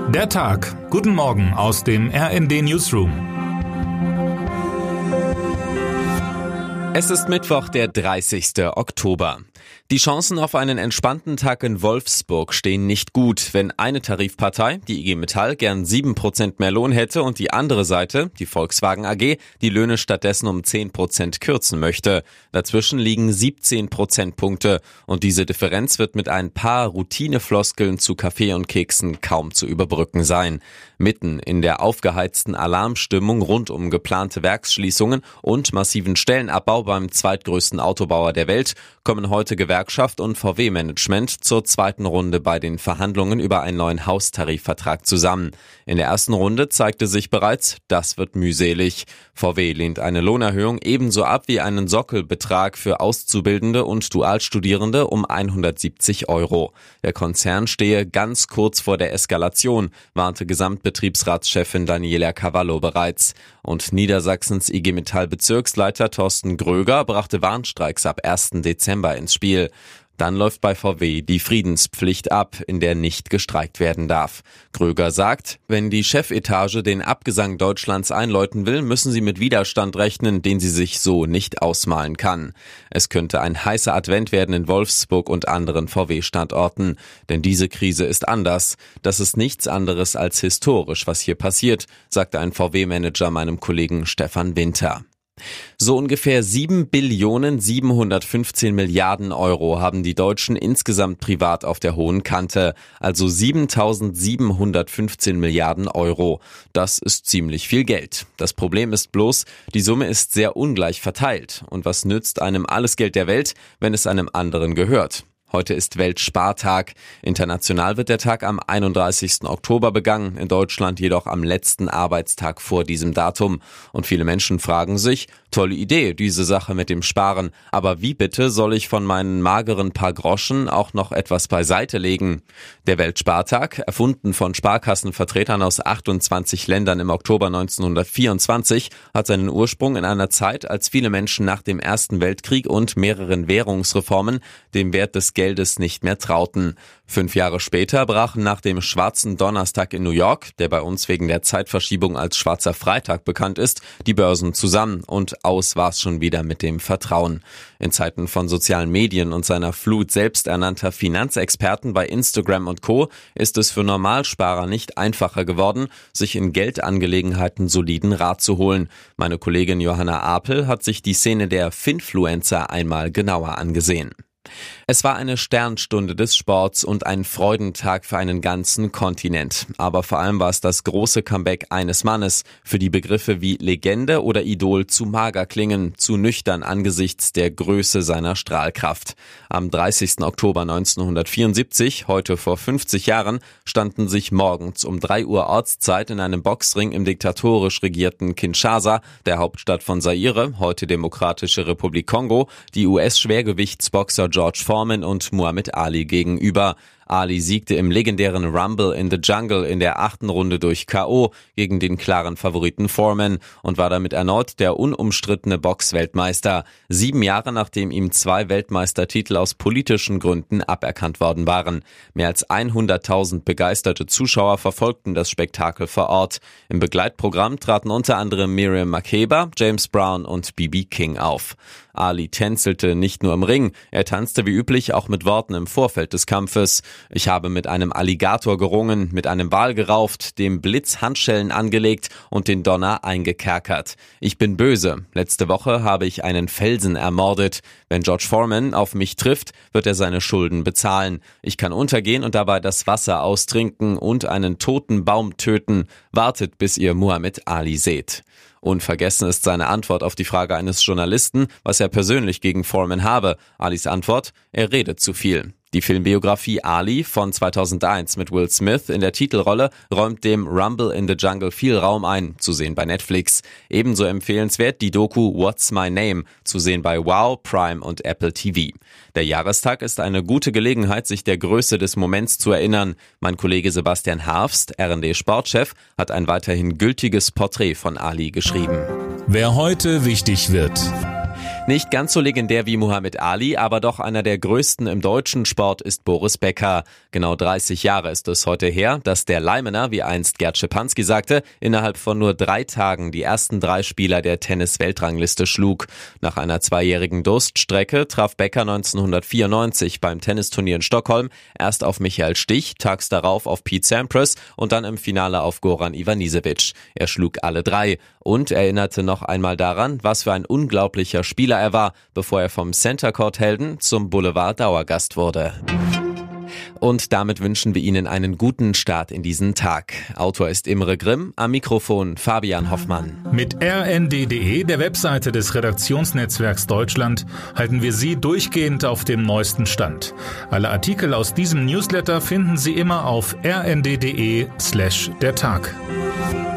Der Tag. Guten Morgen aus dem RND Newsroom. Es ist Mittwoch, der 30. Oktober. Die Chancen auf einen entspannten Tag in Wolfsburg stehen nicht gut, wenn eine Tarifpartei, die IG Metall, gern 7% mehr Lohn hätte und die andere Seite, die Volkswagen AG, die Löhne stattdessen um 10% kürzen möchte. Dazwischen liegen 17 Prozentpunkte und diese Differenz wird mit ein paar Routinefloskeln zu Kaffee und Keksen kaum zu überbrücken sein. Mitten in der aufgeheizten Alarmstimmung rund um geplante Werksschließungen und massiven Stellenabbau beim zweitgrößten Autobauer der Welt kommen heute Gewerkschaft und VW-Management zur zweiten Runde bei den Verhandlungen über einen neuen Haustarifvertrag zusammen. In der ersten Runde zeigte sich bereits, das wird mühselig. VW lehnt eine Lohnerhöhung ebenso ab wie einen Sockelbetrag für Auszubildende und Dualstudierende um 170 €. Der Konzern stehe ganz kurz vor der Eskalation, warnte Gesamtbetriebsratschefin Daniela Cavallo bereits. Und Niedersachsens IG Metall-Bezirksleiter Thorsten Gröger brachte Warnstreiks ab 1. Dezember ins Spiel. Dann läuft bei VW die Friedenspflicht ab, in der nicht gestreikt werden darf. Gröger sagt, wenn die Chefetage den Abgesang Deutschlands einläuten will, müssen sie mit Widerstand rechnen, den sie sich so nicht ausmalen kann. Es könnte ein heißer Advent werden in Wolfsburg und anderen VW-Standorten. Denn diese Krise ist anders. Das ist nichts anderes als historisch, was hier passiert, sagte ein VW-Manager meinem Kollegen Stefan Winter. So ungefähr 7.715 Milliarden € haben die Deutschen insgesamt privat auf der hohen Kante, also 7.715 Milliarden €. Das ist ziemlich viel Geld. Das Problem ist bloß, die Summe ist sehr ungleich verteilt. Und was nützt einem alles Geld der Welt, wenn es einem anderen gehört? Heute ist Weltspartag. International wird der Tag am 31. Oktober begangen, in Deutschland jedoch am letzten Arbeitstag vor diesem Datum. Und viele Menschen fragen sich, tolle Idee, diese Sache mit dem Sparen, aber wie bitte soll ich von meinen mageren paar Groschen auch noch etwas beiseite legen? Der Weltspartag, erfunden von Sparkassenvertretern aus 28 Ländern im Oktober 1924, hat seinen Ursprung in einer Zeit, als viele Menschen nach dem Ersten Weltkrieg und mehreren Währungsreformen dem Wert des Geldes nicht mehr trauten. 5 Jahre später brachen nach dem Schwarzen Donnerstag in New York, der bei uns wegen der Zeitverschiebung als Schwarzer Freitag bekannt ist, die Börsen zusammen und aus war's schon wieder mit dem Vertrauen. In Zeiten von sozialen Medien und seiner Flut selbsternannter Finanzexperten bei Instagram und Co. ist es für Normalsparer nicht einfacher geworden, sich in Geldangelegenheiten soliden Rat zu holen. Meine Kollegin Johanna Apel hat sich die Szene der Finfluencer einmal genauer angesehen. Es war eine Sternstunde des Sports und ein Freudentag für einen ganzen Kontinent. Aber vor allem war es das große Comeback eines Mannes, für die Begriffe wie Legende oder Idol zu mager klingen, zu nüchtern angesichts der Größe seiner Strahlkraft. Am 30. Oktober 1974, heute vor 50 Jahren, standen sich morgens um 3 Uhr Ortszeit in einem Boxring im diktatorisch regierten Kinshasa, der Hauptstadt von Zaire, heute Demokratische Republik Kongo, die US-Schwergewichtsboxer George Foreman und Muhammad Ali gegenüber. Ali siegte im legendären Rumble in the Jungle in der 8. Runde durch K.O. gegen den klaren Favoriten Foreman und war damit erneut der unumstrittene Boxweltmeister, 7 Jahre nachdem ihm 2 Weltmeistertitel aus politischen Gründen aberkannt worden waren. Mehr als 100.000 begeisterte Zuschauer verfolgten das Spektakel vor Ort. Im Begleitprogramm traten unter anderem Miriam Makeba, James Brown und B.B. King auf. Ali tänzelte nicht nur im Ring, er tanzte wie üblich auch mit Worten im Vorfeld des Kampfes. Ich habe mit einem Alligator gerungen, mit einem Wal gerauft, dem Blitz Handschellen angelegt und den Donner eingekerkert. Ich bin böse. Letzte Woche habe ich einen Felsen ermordet. Wenn George Foreman auf mich trifft, wird er seine Schulden bezahlen. Ich kann untergehen und dabei das Wasser austrinken und einen toten Baum töten. Wartet, bis ihr Muhammad Ali seht. Unvergessen ist seine Antwort auf die Frage eines Journalisten, was er persönlich gegen Foreman habe. Alis Antwort: Er redet zu viel. Die Filmbiografie Ali von 2001 mit Will Smith in der Titelrolle räumt dem Rumble in the Jungle viel Raum ein, zu sehen bei Netflix. Ebenso empfehlenswert die Doku What's My Name, zu sehen bei Wow, Prime und Apple TV. Der Jahrestag ist eine gute Gelegenheit, sich der Größe des Moments zu erinnern. Mein Kollege Sebastian Harfst, RND-Sportchef, hat ein weiterhin gültiges Porträt von Ali geschrieben. Wer heute wichtig wird. Nicht ganz so legendär wie Muhammad Ali, aber doch einer der größten im deutschen Sport ist Boris Becker. Genau 30 Jahre ist es heute her, dass der Leimener, wie einst Gerd Schipanski sagte, innerhalb von nur 3 Tagen die ersten 3 Spieler der Tennis-Weltrangliste schlug. Nach einer 2-jährigen Durststrecke traf Becker 1994 beim Tennisturnier in Stockholm erst auf Michael Stich, tags darauf auf Pete Sampras und dann im Finale auf Goran Ivanisevic. Er schlug alle 3 und erinnerte noch einmal daran, was für ein unglaublicher Spieler er war, bevor er vom Center Court Helden zum Boulevard Dauergast wurde. Und damit wünschen wir Ihnen einen guten Start in diesen Tag. Autor ist Imre Grimm, am Mikrofon Fabian Hoffmann. Mit rnd.de, der Webseite des Redaktionsnetzwerks Deutschland, halten wir Sie durchgehend auf dem neuesten Stand. Alle Artikel aus diesem Newsletter finden Sie immer auf rnd.de/der Tag.